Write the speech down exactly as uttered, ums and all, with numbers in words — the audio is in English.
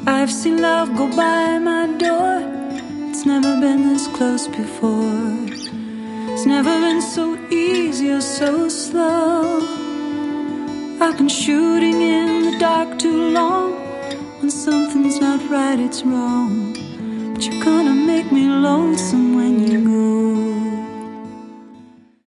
I've seen love go by my door. It's never been this close before. It's never been so easy or so slow. I've been shooting in the dark too long. When something's not right, it's wrong. But you're gonna make me lonesome when you go.